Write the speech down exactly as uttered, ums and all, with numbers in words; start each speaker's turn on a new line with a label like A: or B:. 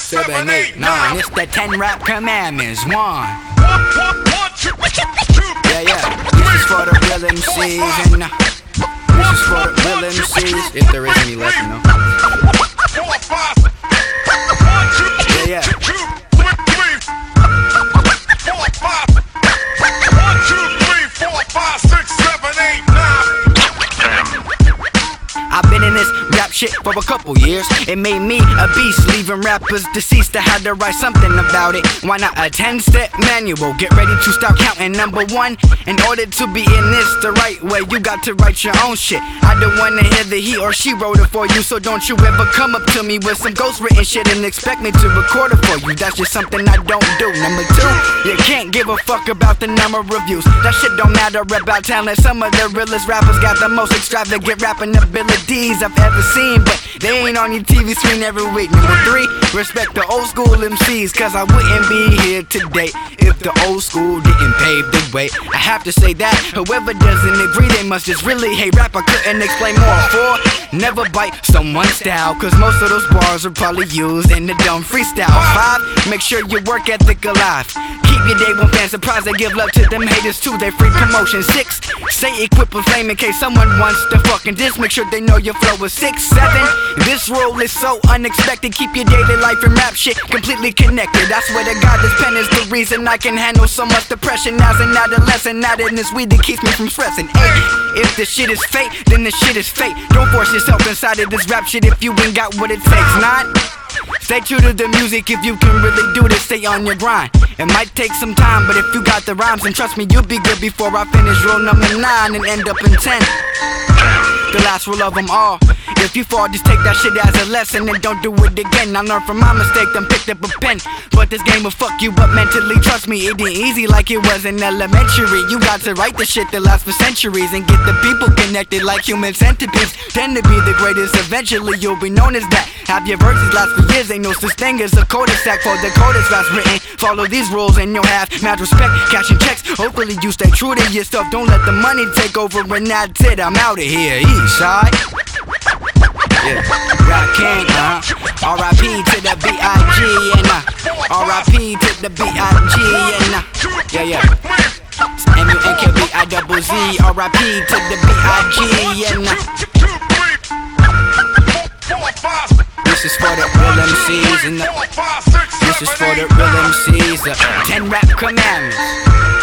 A: seven, eight, nine. It's the ten rap commandments. One. Yeah, yeah. This is for the real M Cs and uh, this is for the real M Cs. If there is any left, you know. Yeah, yeah. I've been in this rap shit for a couple years. It made me a beast, leaving rappers deceased. I had to write something about it. Why not a ten-step manual? Get ready to start counting. Number one, in order to be in this the right way, you got to write your own shit. I don't wanna hear that he or she wrote it for you, so don't you ever come up to me with some ghost-written shit and expect me to record it for you. That's just something I don't do. Number two, you can't give a fuck about the number of views. That shit don't matter about talent. Some of the realest rappers got the most extravagant rapping abilities I've ever seen, but they ain't on your T V screen every week. Number three, respect the old school M Cs, cause I wouldn't be here today if the old school didn't pave the way. I have to say that whoever doesn't agree, they must just really hate rap. I couldn't explain more. Four, never bite someone's style, cause most of those bars are probably used in the dumb freestyle. Five, make sure your work ethic alive. Keep your day one fans surprised. They give love to them haters too, they free promotion. Six, stay equipped with flame in case someone wants to fucking diss. Make sure they know your flow is six. Seven, this role is so unexpected. Keep your daily life and rap shit completely connected. I swear to God, this pen is the reason I can handle so much depression as an adolescent. Now that it's weed that keeps me from stressing. Eight, if the shit is fate, then the shit is fate. Don't force yourself inside of this rap shit if you ain't got what it takes. Nine, stay true to the music if you can really do this. Stay on your grind. It might take some time, but if you got the rhymes, then trust me, you'll be good before I finish rule number nine and end up in ten. The last rule of them all. If you fall, just take that shit as a lesson and don't do it again. I learned from my mistake, then picked up a pen. But this game will fuck you up mentally. Trust me, it ain't easy like it was in elementary. You got to write the shit that lasts for centuries and get the people connected like human centipedes. Tend to be the greatest, eventually you'll be known as that. Have your verses last for years, ain't no such thing as a cul-de-sac for the coldest raps written. Follow these rules and you'll have mad respect, cashing checks. Hopefully you stay true to yourself. Don't let the money take over and that's it. I'm out of here, east side. Yeah, Rap King, uh-huh. R I P to the B I G and uh, R I P to the B I G and uh, yeah, yeah. M U N K B I double Z, R I P to the B I G and uh, this is for the real M Cs and uh, this is for the real M Cs. Uh, ten rap commandments.